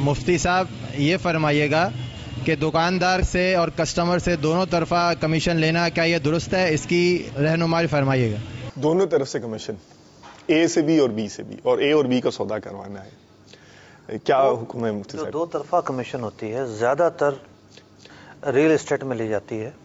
مفتی صاحب یہ فرمائیے گا کہ دکاندار سے اور کسٹمر سے دونوں طرفہ کمیشن لینا کیا یہ درست ہے؟ اس کی رہنمائی فرمائیے گا. دونوں طرف سے کمیشن، اے سے بھی اور بی سے بھی، اور اے اور بی کا سودا کروانا ہے. کیا حکم ہے مفتی جو صاحب؟ دو طرفہ کمیشن ہوتی ہے زیادہ تر ریل اسٹیٹ میں لی جاتی ہے.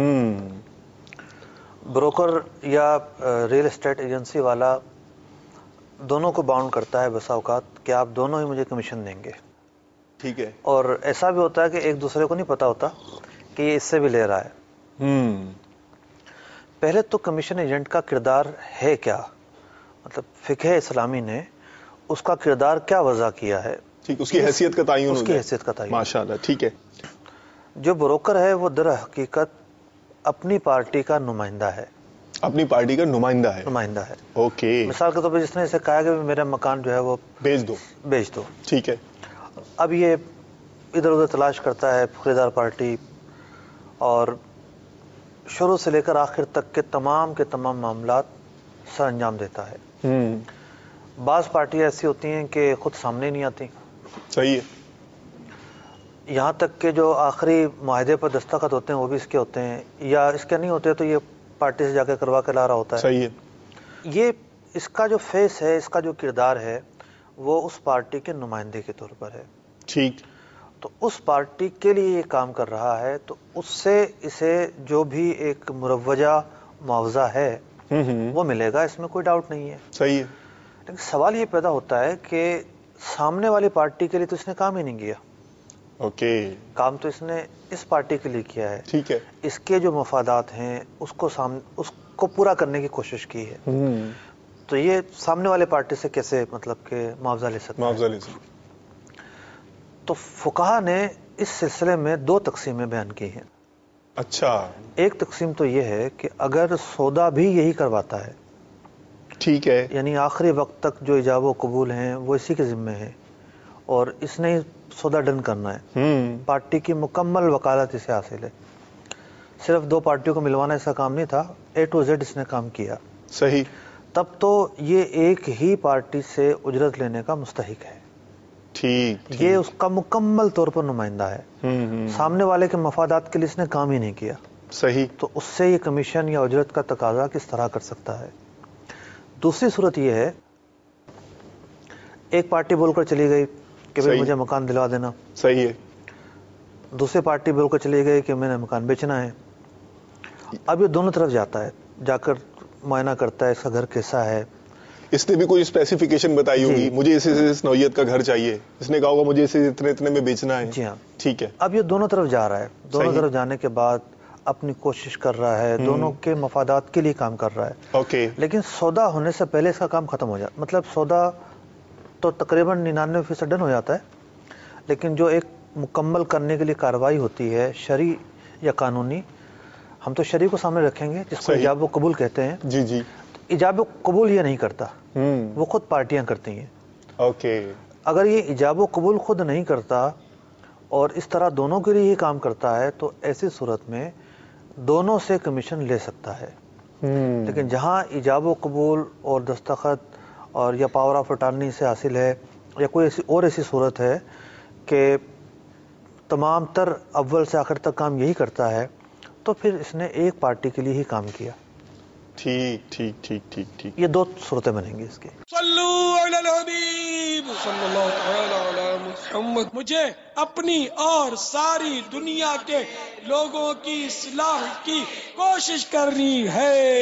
بروکر یا ریل اسٹیٹ ایجنسی والا دونوں کو باؤنڈ کرتا ہے بسا اوقات کہ آپ دونوں ہی مجھے کمیشن دیں گے. ٹھیک ہے. اور ایسا بھی ہوتا ہے کہ ایک دوسرے کو نہیں پتا ہوتا کہ یہ اس سے بھی لے رہا ہے. پہلے تو کمیشن ایجنٹ کا کردار ہے کیا، مطلب فقہ اسلامی نے اس کا کردار کیا وضع کیا ہے. ٹھیک، اس کی حیثیت کا تعین اس کی حیثیت کا تعین. ماشاء اللہ. ٹھیک ہے. جو بروکر ہے وہ در حقیقت اپنی پارٹی کا نمائندہ ہے. اپنی پارٹی کا نمائندہ ہے. اوکے. مثال کے طور پہ جس نے اسے کہا کہ میرا مکان جو ہے وہ بیچ دو. ٹھیک ہے. اب یہ ادھر ادھر تلاش کرتا ہے خریدار پارٹی، اور شروع سے لے کر آخر تک کے تمام معاملات سر انجام دیتا ہے. بعض پارٹیاں ایسی ہوتی ہیں کہ خود سامنے نہیں آتی. صحیح ہے. یہاں تک کہ جو آخری معاہدے پر دستخط ہوتے ہیں وہ بھی اس کے ہوتے ہیں، یا اس کے نہیں ہوتے تو یہ پارٹی سے جا کے کروا کے لا رہا ہوتا ہے. صحیح ہے. یہ اس کا جو فیس ہے، اس کا جو کردار ہے، وہ اس پارٹی کے نمائندے کے طور پر ہے. ٹھیک. تو اس پارٹی کے لیے یہ کام کر رہا ہے، تو اس سے اسے جو بھی ایک مروجہ معاوضہ ہے وہ ملے گا، اس میں کوئی ڈاؤٹ نہیں ہے. صحیح ہے. لیکن سوال یہ پیدا ہوتا ہے کہ سامنے والی پارٹی کے لیے تو اس نے کام ہی نہیں کیا. اوکے. کام تو اس نے اس پارٹی کے لیے کیا ہے. ٹھیک ہے. اس کے جو مفادات ہیں اس کو پورا کرنے کی کوشش کی ہے. تو یہ سامنے والے پارٹی سے کیسے مطلب کہ معاوضہ لے سکتا ہے؟ تو فقہا نے اس سلسلے میں دو تقسیمیں بیان کی ہیں. اچھا. ایک تقسیم تو یہ ہے کہ اگر سودا بھی یہی کرواتا ہے، ٹھیک ہے، یعنی آخری وقت تک جو ایجاب و قبول ہیں وہ اسی کے ذمے ہیں، اور اس نے سودا ڈن کرنا ہے، پارٹی کی مکمل وکالت اسے حاصل ہے. صرف دو پارٹیوں کو ملوانا ایسا کام نہیں تھا، اے ٹو زیڈ اس نے کام کیا. صحیح. تب تو یہ ایک ہی پارٹی سے اجرت لینے کا مستحق ہے. ٹھیک. یہ اس کا مکمل طور پر نمائندہ ہے. سامنے والے کے مفادات کے لیے اس نے کام ہی نہیں کیا. صحیح. تو اس سے یہ کمیشن یا اجرت کا تقاضا کس طرح کر سکتا ہے؟ دوسری صورت یہ ہے، ایک پارٹی بول کر چلی گئی کہ بھئی مجھے مکان دلوا دینا. صحیح ہے. دوسری پارٹی بول کر چلی گئی کہ میں نے مکان بیچنا ہے. اب یہ دونوں طرف جاتا ہے، جا کر معائنہ کرتا ہے اس کا گھر کیسا ہے. اس نے بھی کوئی اسپیسیفکیشن بتائی ہوگی، مجھے اس نوعیت کا گھر چاہیے، اس نے کہا ہوگا مجھے اسے اتنے میں بیچنا ہے. جی ہاں. ٹھیک ہے. اب یہ دونوں طرف جا رہا ہے، دونوں طرف جانے کے بعد اپنی کوشش کر رہا ہے، دونوں کے مفادات کے لیے کام کر رہا ہے. اوکے. لیکن سودا ہونے سے پہلے اس کا کام ختم ہو جاتا، مطلب سودا تو تقریباً 99% ڈن ہو جاتا ہے، لیکن جو ایک مکمل کرنے کے لیے کارروائی ہوتی ہے شرعی یا قانونی، ہم تو شرعی کو سامنے رکھیں گے جس کو ایجاب و قبول کہتے ہیں. جی جی. ایجاب و قبول یہ نہیں کرتا، وہ خود پارٹیاں کرتی ہیں. اوکے. اگر یہ ایجاب و قبول خود نہیں کرتا اور اس طرح دونوں کے لیے ہی کام کرتا ہے تو ایسی صورت میں دونوں سے کمیشن لے سکتا ہے. لیکن جہاں ایجاب و قبول اور دستخط اور یا پاور آف اٹارنی سے حاصل ہے، یا کوئی ایسی صورت ہے کہ تمام تر اول سے آخر تک کام یہی کرتا ہے، تو پھر اس نے ایک پارٹی کے لیے ہی کام کیا. ٹھیک ٹھیک ٹھیک ٹھیک ٹھیک. یہ دو صورتیں بنیں گی اس کی. صلو علی الحبیب صلی اللہ تعالی علی محمد. مجھے اپنی اور ساری دنیا کے لوگوں کی اصلاح کی کوشش کرنی ہے.